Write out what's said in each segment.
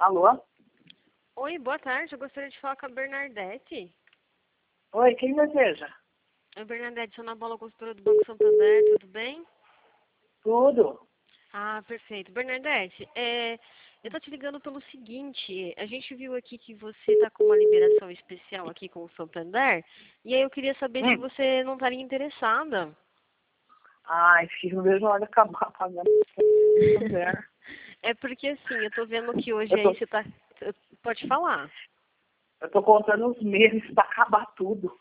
Alô? Oi, boa tarde. Eu gostaria de falar com a Bernadette. Oi, quem deseja? Oi, Bernadette, sou Ana Paula, consultora do Banco Santander, tudo bem? Tudo. Ah, perfeito. Bernadette, eu tô te ligando pelo seguinte, a gente viu aqui que você está com uma liberação especial aqui com o Santander, e aí eu queria saber se você não estaria interessada. Ai, filho, não vejo a hora de acabar pagando mulher. É porque assim, eu tô vendo que hoje Eu aí tô, você tá... Pode falar. eu tô contando os meses pra acabar tudo.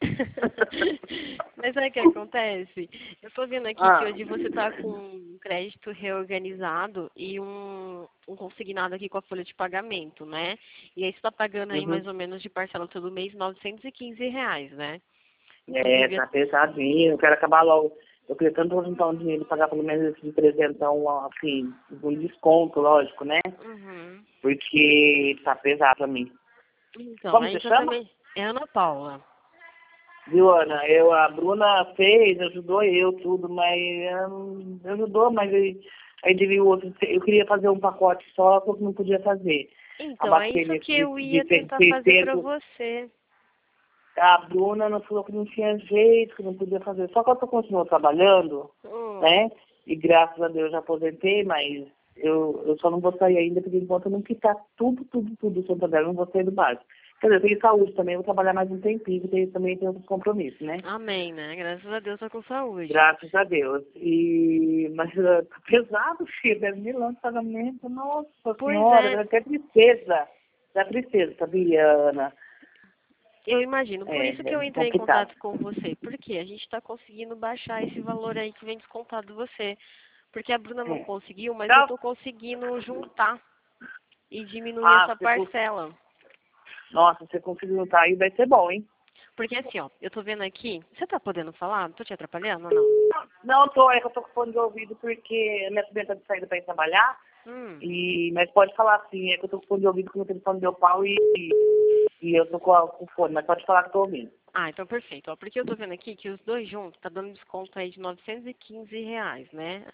Mas sabe o que acontece? Eu tô vendo aqui que Ah, hoje você tá com um crédito reorganizado e um consignado aqui com a folha de pagamento, né? E aí você tá pagando aí uhum. mais ou menos de parcela todo mês R$ 915, né? É, Inclusive, tá pesadinho, eu quero acabar logo. Eu queria tanto juntar um dinheiro e pagar pelo menos esse de 300, assim, um desconto, lógico, né? uhum. Porque tá pesado pra mim. Então, Como aí você então chama? também é Ana Paula. Viu, Ana? A Bruna fez, ajudou eu, tudo, mas ajudou, mas aí teve o outro. Eu queria fazer um pacote só, só que não podia fazer. Então, é Abater isso nesse que eu de ia tentar fazer pra 600. você. A Bruna não falou que não tinha jeito, que não podia fazer. Só que eu continuo trabalhando, Hum. né? E graças a Deus já aposentei, mas eu só não vou sair ainda, porque enquanto eu não quitar tudo do Santander, eu não vou sair do básico. Quer dizer, eu tenho saúde também, eu vou trabalhar mais um tempinho, porque também tenho outros compromissos, né? Amém, né? Graças a Deus tá com saúde. Graças a Deus. Mas tá pesado, filho, 10 mil anos de pagamento, nossa Pois senhora, é, dá até tristeza. Dá tristeza, sabia, Ana? eu imagino, por isso que É eu entrei em complicado. contato com você. Porque a gente está conseguindo baixar esse valor aí que vem descontado de você. Porque a Bruna não É. conseguiu, mas eu Tchau. estou conseguindo juntar e diminuir Ah, essa parcela. Nossa, você conseguiu juntar aí, vai ser bom, hein? Porque assim, ó, eu tô vendo aqui. Você tá podendo falar? Não tô te atrapalhando ou não? Não, é que eu tô com fone de ouvido porque a minha filha tá de saída pra ir trabalhar. Hum. Mas pode falar assim, é que eu tô com fone de ouvido porque o meu telefone deu pau e eu tô com fone, mas pode falar que eu tô ouvindo. Ah, então perfeito. Ó, porque eu tô vendo aqui que os dois juntos tá dando desconto aí de R$ 915, né?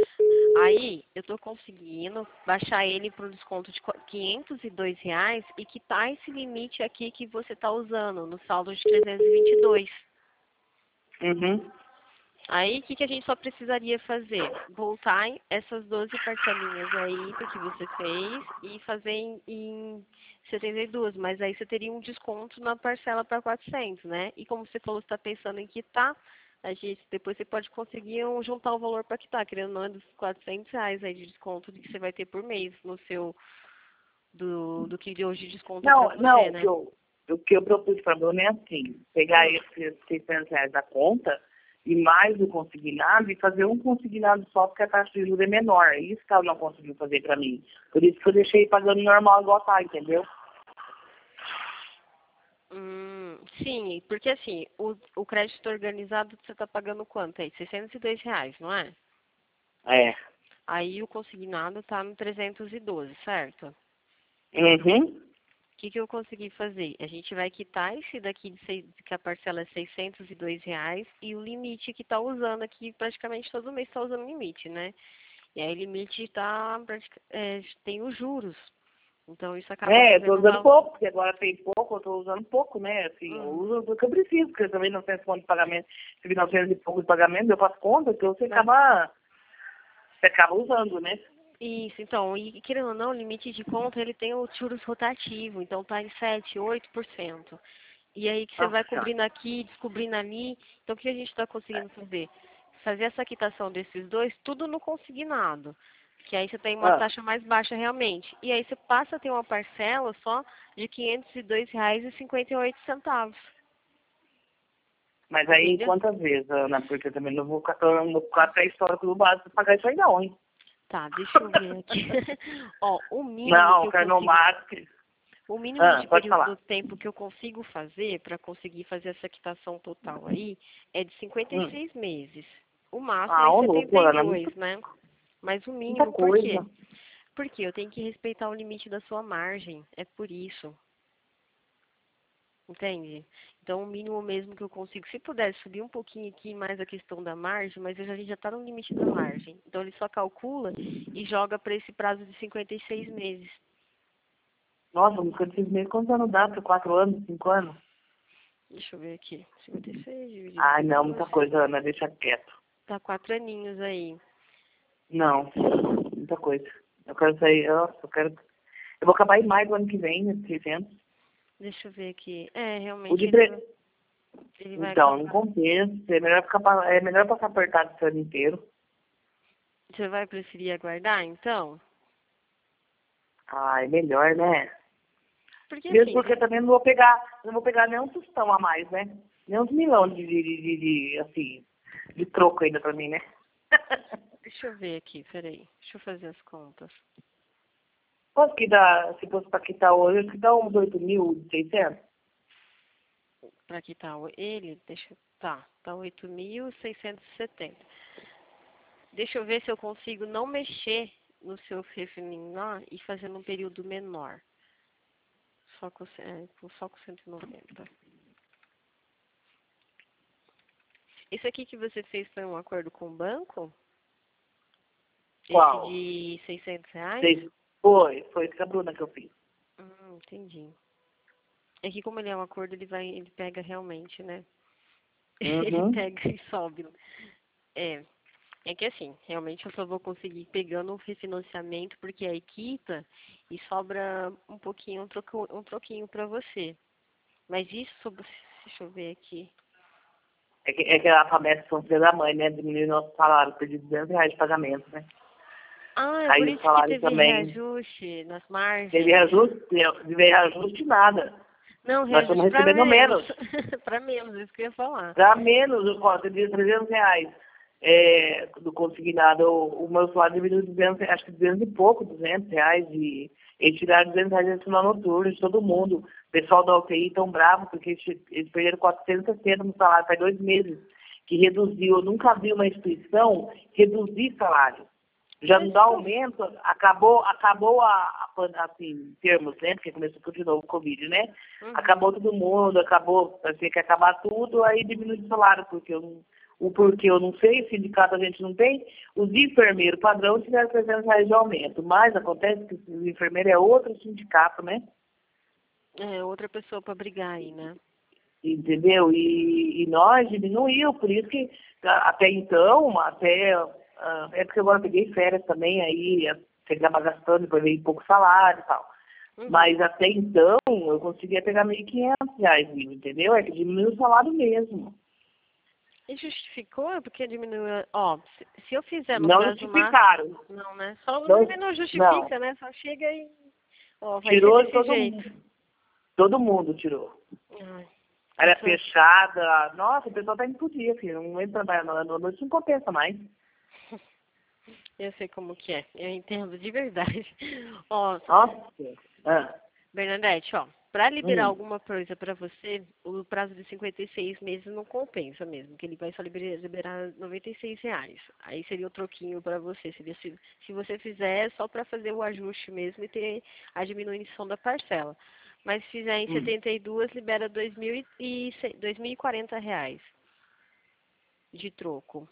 Aí eu tô conseguindo baixar ele para um desconto de R$ 502 e quitar esse limite aqui que você tá usando no saldo de 322. Uhum. Aí o que, que a gente só precisaria fazer? Voltar essas 12 parcelinhas aí do que você fez e fazer em 72, mas aí você teria um desconto na parcela para 400, né? E como você falou, você está pensando em quitar, a gente, depois você pode conseguir juntar o valor para quitar, querendo ou não, é dos R$ 400 aí de desconto que você vai ter por mês no seu, do que de hoje desconta para Não, você, né? o que eu propus para a Bruna é assim, pegar Hum. esses R$ 600 da conta e mais o consignado e fazer um consignado só porque a taxa de juros é menor. É isso que ela não conseguiu fazer para mim. Por isso que eu deixei pagando normal igual tá, entendeu? Sim, porque assim, o crédito organizado você está pagando quanto aí? R$ 602, não é? É. Aí o consignado está no 312, certo? O Uhum. que eu consegui fazer? A gente vai quitar esse daqui que a parcela é R$ 602 e o limite que está usando aqui, praticamente todo mês está usando limite, né? E aí o limite tem os juros. Então isso acaba Eu tô fazendo usando uma... pouco, porque agora tem pouco, eu tô usando pouco, né? Assim, eu Uhum. uso o que eu preciso, porque eu também não tenho conta de pagamento, se 900 e pouco de pagamento, eu faço conta, que Né? você acaba usando, né? Isso, então, e querendo ou não, o limite de conta, ele tem o juros rotativo, então tá em 7, 8%. E aí que você Nossa vai senhora. cobrindo aqui, descobrindo ali. Então o que a gente está conseguindo fazer? Fazer essa quitação desses dois, tudo no consignado. Que aí você tem uma Ah, taxa mais baixa realmente. E aí você passa a ter uma parcela só de R$ 502,58. mas aí Entendeu? quantas vezes, Ana? Porque eu também não vou ficar até histórico do básico pra pagar isso aí não, hein? Tá, deixa eu ver aqui. Ó, Não, quero no máximo. o mínimo Ah, de pode período do falar. tempo que eu consigo fazer para conseguir fazer essa quitação total aí é de Hum. 56 meses. O máximo Ah, é ô louco, Ana, 72, né? Mas o muita mínimo, por quê? coisa. Porque eu tenho que respeitar o limite da sua margem. É por isso. Entende? Então, o mínimo mesmo que eu consigo. Se puder subir um pouquinho aqui mais a questão da margem, mas a gente já está no limite da margem. Então, ele só calcula e joga para esse prazo de 56 meses. Nossa, não fica meses. Quantos anos dá? 4 anos, 5 anos? Deixa eu ver aqui. 56 dividido Ai, por não, 12. muita coisa, Ana, deixa quieto. Tá 4 aninhos aí. Não, muita coisa. Eu quero sair, eu quero... Eu vou acabar em maio do ano que vem, esses 600. Deixa eu ver aqui. É, O realmente de ele vai Então, não acabar. compensa. É melhor passar apertado esse ano inteiro. Você vai preferir aguardar, então? Ah, é melhor, né? Porque Mesmo assim, porque também não vou pegar nem um tostão a mais, né? Nem uns milhões assim, de troco ainda pra mim, né? deixa eu ver aqui, peraí. Deixa eu fazer as contas. Quanto que dá, se fosse pra quitar hoje, acho que dá uns 8.600? Pra quitar ele, deixa. Tá 8.670. Deixa eu ver se eu consigo não mexer no seu refininho lá e fazer num período menor. Só com 190. Esse aqui que você fez foi um acordo com o banco? Esse Qual? de R$ 600? Foi com a Bruna que eu fiz. Entendi. É que como ele é um acordo, ele pega realmente, né? Ele Uhum. pega e sobe. É, é que assim, realmente eu só vou conseguir pegando um refinanciamento porque aí quita e sobra um pouquinho, um troquinho pra você. Mas isso sobre, deixa eu ver aqui. É que a promessa são filha da mãe, né? Diminuir nosso salário, perdi R$ 200 de pagamento, né? Ah, é por Aí o isso que salário teve também. reajuste nas Teve margens. reajuste nada. Não, Nós reajuste estamos para recebendo menos. menos. Para menos, isso que eu ia falar. Para menos, eu posso pedir R$ 300 do consignado. O meu salário diminuiu 200, acho que 200 e pouco, R$ 200. E eles tiraram R$ 200 de sinal noturno de todo mundo. O pessoal da UTI tão bravo porque eles perderam 460 no salário faz 2 meses. Que reduziu, eu nunca vi uma instituição reduzir salário. Já não Mas, dá pô, aumento, assim, em termos, né? Porque começou tudo de novo o Covid, né? uhum. Acabou todo mundo, parecia que ia acabar tudo, aí diminui o salário, porque eu não sei, sindicato a gente não tem, os enfermeiros padrão tiveram R$ 300 de aumento, mas acontece que os enfermeiros é outro sindicato, né? É outra pessoa para brigar aí, né? Entendeu? E nós diminuiu, por isso que até então, é porque agora eu peguei férias também, aí você acaba gastando, depois veio pouco salário e tal. Uhum. Mas até então eu conseguia pegar R$ 1.500, entendeu? É que diminuiu o salário mesmo. E justificou porque diminuiu. Ó, se eu fizer no Não prazo máximo. justificaram. Não, né? Só Não, não não. justifica, né? Só chega e. Ó, vai ser Tirou desse jeito. todo mundo tirou. Ai, Área essa. fechada. Nossa, o pessoal tá indo pro dia, filho. Não entra mais na noite, não compensa mais. Eu sei como que é. Eu entendo de verdade. Ó, Nossa. Ah, Bernadette, ó, para liberar hum. alguma coisa para você, o prazo de 56 meses não compensa mesmo, que ele vai só liberar R$ 96. Aí seria o troquinho para você, seria se você fizer só para fazer o ajuste mesmo e ter a diminuição da parcela. Mas se fizer em 72, libera R$ 2.040 de troco.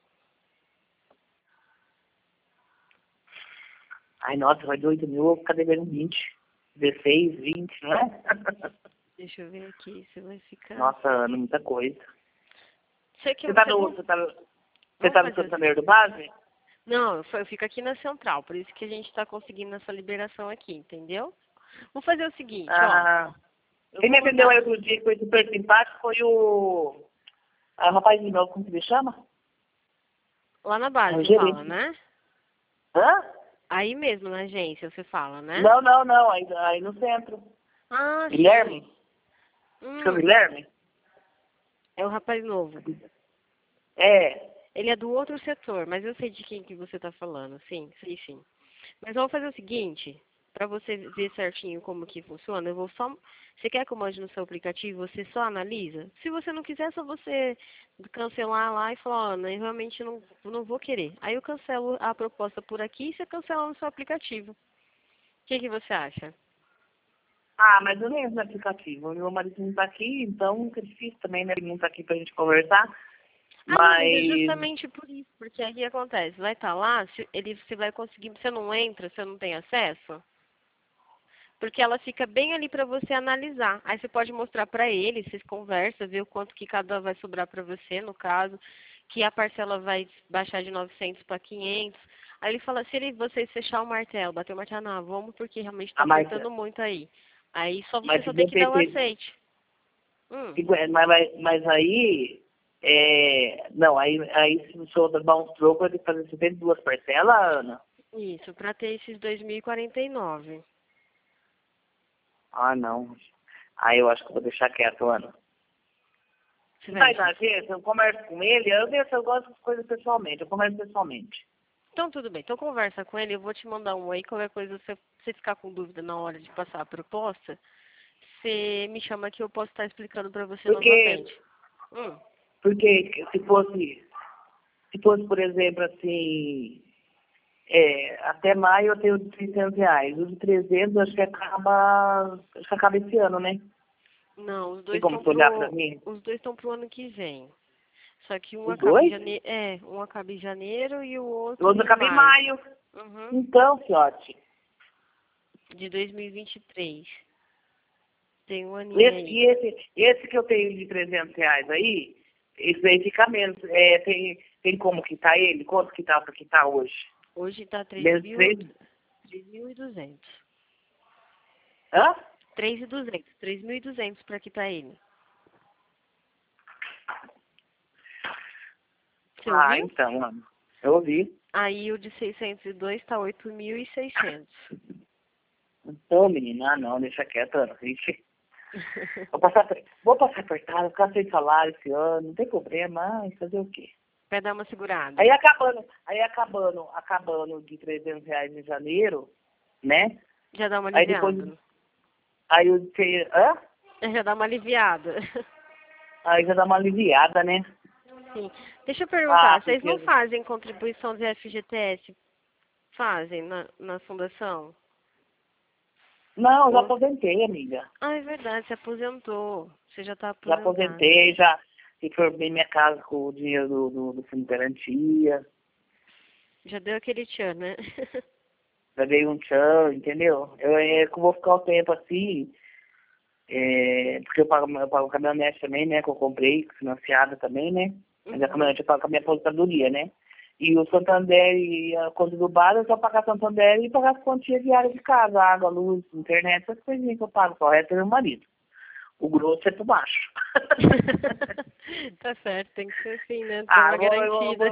Ai, nossa, vai de 8.000, eu vou ficar devendo 20. 16, 20, não é? Deixa eu ver aqui, você vai ficar. Nossa, Ana, muita coisa. Você que Você tá você no, não. você tá, no- você Vamos tá no fazer assim. Santander do Base? Não, eu fico aqui na central, por isso que a gente está conseguindo essa liberação aqui, entendeu? Vamos fazer o seguinte, ó. Ah, Eu quem vou me atendeu mandar aí outro dia que foi super simpático foi o rapaz de novo, como que ele chama? lá na É base, o você fala, gerente. né? Hã? Aí mesmo na agência, você fala, né? Não, não, não, aí no centro. Ah, sim. Guilherme? Acho que é o Hum, Guilherme? é o rapaz novo. É. Ele é do outro setor, mas eu sei de quem que você está falando, sim, sei sim. Mas vamos fazer o seguinte, para você ver certinho como que funciona, eu vou só. Você quer que eu mande no seu aplicativo, você só analisa? Se você não quiser, é só você cancelar lá e falar, Ana, eu realmente não vou querer. Aí eu cancelo a proposta por aqui e você cancela no seu aplicativo. O que você acha? Ah, mas eu nem entro no aplicativo. O meu marido não tá aqui, então fica difícil também, né? Ele não tá aqui pra gente conversar. Ah, não, mas é Mas, justamente por isso, porque aí o que acontece? Vai estar lá, você vai conseguir, você não entra, você não tem acesso? Porque ela fica bem ali para você analisar. Aí você pode mostrar para ele, vocês conversam, ver o quanto que cada vai sobrar para você, no caso, que a parcela vai baixar de 900 para 500. Aí ele fala, se vocês fechar o martelo, bater o martelo, não, vamos porque realmente está Mas, apertando muito aí. Aí você mas só tem que dar o aceite. Mas aí, não, aí se o senhor dar uns trocos, vai ter que fazer 72 parcelas, Ana? Isso, para ter esses 2.049. Ah, não. Aí eu acho que eu vou deixar quieto, Ana. Você Vai vai na agência, eu converso com ele, eu gosto das coisas pessoalmente, eu converso pessoalmente. Então, tudo bem. Então, conversa com ele. Eu vou te mandar um aí. Qualquer coisa, se você ficar com dúvida na hora de passar a proposta, você me chama que eu posso estar explicando para você novamente. Porque se fosse, por exemplo, assim, até maio eu tenho de R$ 600. O de 300 acho que acaba esse ano, né? Não, os Tem dois como estão você olhar pra mim? pro ano que vem. Só que um Os acaba em dois? janeiro, um acaba em janeiro e o O outro outro em acaba em maio. maio. Então, fiote. De 2023. Tem um aninho aí. Esse que eu tenho de R$ 300 aí, esse aí fica menos. Tem como quitar ele? Quanto que tá pra quitar hoje? Hoje tá Menos 3.200. Hã? 3.200 para quitar ele. Você ouviu? Então, mano. Eu ouvi. Aí o de 602 tá 8.600. Então, menina, não, deixa quieto, Ana. Ixi. Vou passar apertado, ficar sem salário esse ano, não tem problema, fazer o quê? Vai dar uma segurada. Aí acabando de R$ 300 em janeiro, né? Já dá uma Aí aliviada. depois, aí eu sei, hã? Já dá uma aliviada. Aí já dá uma aliviada, né? Sim. Deixa eu perguntar, vocês porque... não fazem contribuição de FGTS? Fazem na fundação? Não, já aposentei, amiga. Ah, é verdade, você aposentou. Você já está Já aposentado. aposentei, já reformei minha casa com o dinheiro do Fundo de Garantia. Já deu aquele tchan, né? Já dei um tchan, entendeu? Eu vou ficar o tempo assim, porque eu pago caminhonete também, né? Que eu comprei, financiada também, né? Mas a caminhonete eu pago com a minha aposentadoria, né? E o Santander e a conta do bar, eu só pagar Santander e pagar as continhas diárias de casa, água, luz, internet, essas coisinhas que eu pago, só o resto é meu marido. O grosso é por baixo. Tá certo, tem que ser assim, né? Tem uma garantida.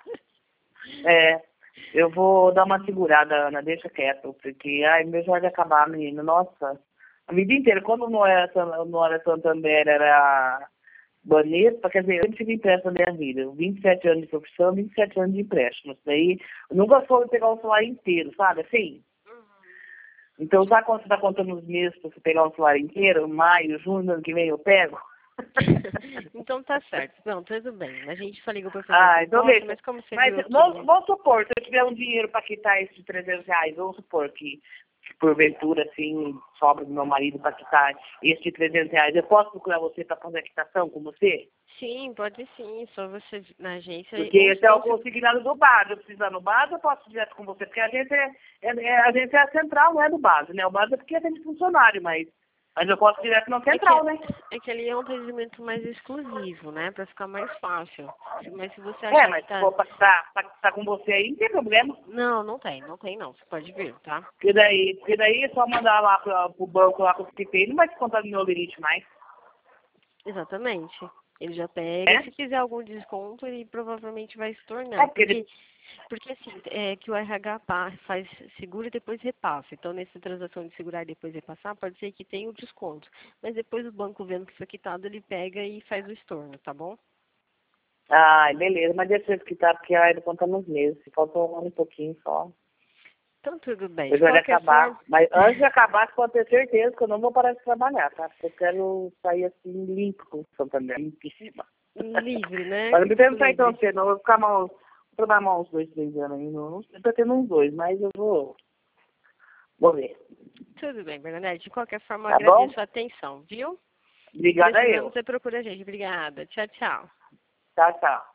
Eu vou dar uma segurada, Ana, deixa quieto, porque, meu já de acabar, menino, nossa. A vida inteira, quando não era Santander, era Banespa, quer dizer, eu sempre tive empréstimo na minha vida. 27 anos de profissão, 27 anos de empréstimo. Isso daí, eu nunca soube pegar um salário inteiro, sabe, assim? Então, sabe quando você está contando os meses para você pegar um salário inteiro? Maio, junho, ano que vem eu pego? Então tá certo. Não, tudo bem. A gente só ligou para fazer Então proposta, deixa. mas como você Mas viu aqui... vamos supor, se eu tiver um dinheiro para quitar esses R$ 300, vamos supor que porventura, assim, sobra do meu marido para quitar esse de R$ 300, eu posso procurar você para fazer a quitação com você? Sim, pode sim. Só você na agência... Porque esse é o consignado do BASA. Eu precisar no BASA, eu posso ir direto com você, porque a gente a gente é a central, não é do BASA, né? O BASA é porque tem funcionário, mas eu posso ir direto na central, né? É que ali é um atendimento mais exclusivo, né? Pra ficar mais fácil. Mas se você achar Mas que se for para estar com você aí, não tem problema. Não tem não. Você pode vir, tá? Porque daí é só mandar lá pro banco lá com o que tem, não vai descontar do meu limite mais. Exatamente. Ele já pega. Se quiser algum desconto, ele provavelmente vai se tornar. Porque assim, que o RH faz seguro e depois repassa. Então, nessa transação de segurar e depois repassar, pode ser que tenha o desconto. Mas depois o banco, vendo que foi quitado, ele pega e faz o estorno, tá bom? Beleza. Mas deixa eu quitar, porque ainda conta nos meses. Falta um ano e pouquinho só. Então, tudo bem. Eu já ia acabar. Mas antes de acabar, você pode ter certeza que eu não vou parar de trabalhar, tá? Porque eu quero sair assim, limpo com o Santander, limpíssima. Livre, né? Mas não pretendo sair tão cedo, não. Vou ficar vou trabalhar uns 2, 3 anos ainda. Não pretendo uns 2, mas eu vou ver. Tudo bem, Bernadette. De qualquer forma, Tá agradeço bom? a atenção, viu? Obrigada a eu. Você procura a gente. Obrigada. Tchau, tchau. Tchau, tchau.